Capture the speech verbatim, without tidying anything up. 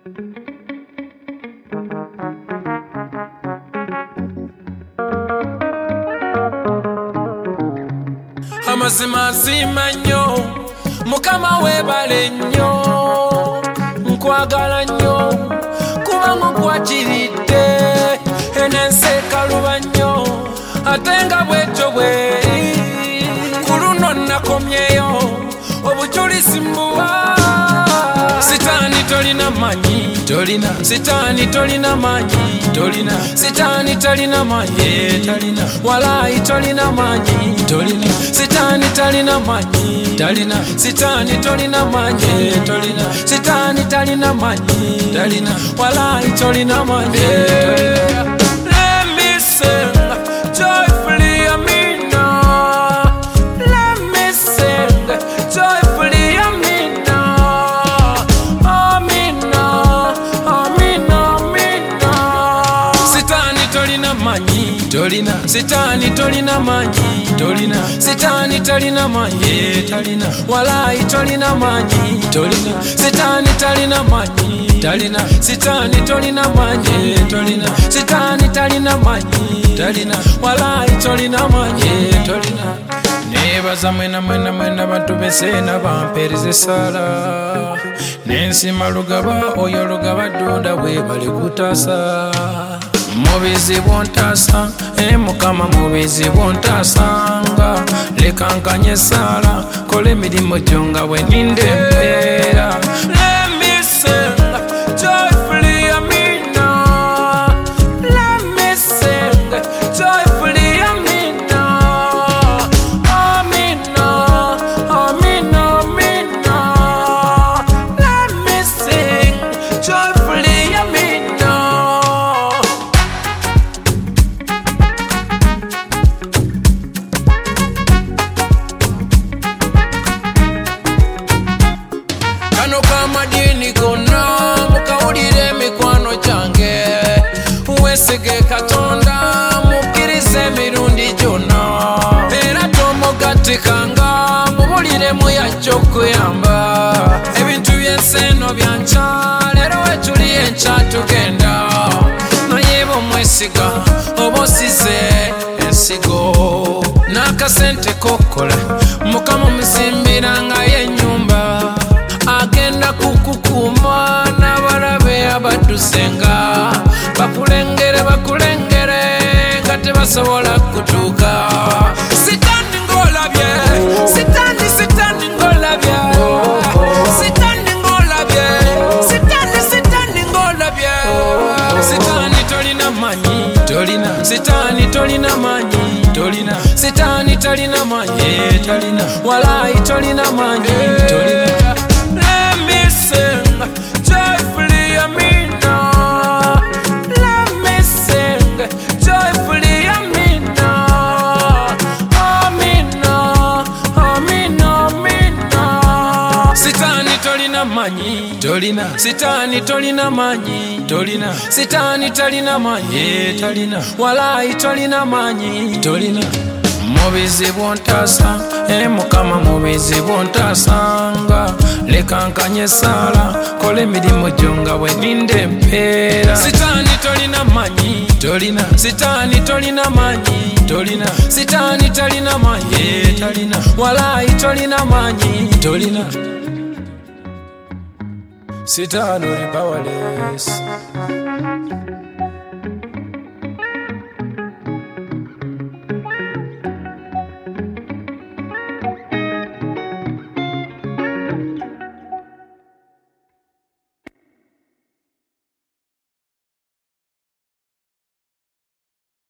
Amazima zima nnyo Mukama webale nnyo nkwagala nnyo kuba nkukwakiridde enensi ekaluba nnyo ate nga bwetyo bweri ku luno nakomyeyo obujulizi mbuwa sitaani tolina manyi tolina sitaani tolina manyi tolina sitaani tolina manyi tolina walai tolina manyi tolina sitaani tolina manyi tolina sitaani tolina manyi tolina sitaani tolina manyi tolina walai tolina manyi tolina. Let me sing joyfully amina. Let me sing joyfully amina. Amina, amina, amina. Sitaani tolina manyi tolina sitaani tolina manyi tolina sitaani tolina manyi tolina walai tolina manyi tolina sitaani tolina manyi tolina sitaani tolina manyi tolina sitaani tolina manyi tolina walai tolina manyi tolina. Nebaza mwena mwena mwena bantu besena bampereze sala nensima lugaba oyo lugaba dunda webale kutasa mubizi bontasa e mukama mubizi bontasanga lekankanye sala kole mirimo jonga we ninde mpera. Let me sing joyfully amina. Let me sing joyfully amina. Amina, amina, amina. Let me sing joyfully amina. Kano kama dini gonna mukawulire mikwano gyange wesige katonda mukkirize mirundi gyonna era tomugatikanga mubuliremu yajja okuyamba ebintu byensi eno byanca leero wetuli enkya tugenda naye bomwesiga oba osize ensigo n'akasente kokola mukama omuzimbiranga y'ennyumba agenda kukukuma n'abalabe abadusenga bakulengere bakulengere nga tebasobola kutuuka. Sitaani ng'olabye sitaani sitaani ng'olabye sitaani ng'olabye sitaani sitaani ng'olabye sitaani tolina manyi tolina sitaani tolina manyi tolina sitaani tolina manyi tolina walai tolina manyi tolina. Let me sing joyfully amina. Let me sing joyfully amina. Amina, amina, amina. Sitaani tolina manyi tolina sitaani tolina manyi tolina sitaani tolina manyi tolina walai tolina manyi tolina. Mubizi bontasa e mukama mubizi bontasanga lekankanye sala kole mirimo jonga we ninde mpera. Sitaani tolina manyi tolina sitaani tolina manyi tolina sitaani tolina manyi tolina walai tolina manyi tolina. Sitaani oli powerless.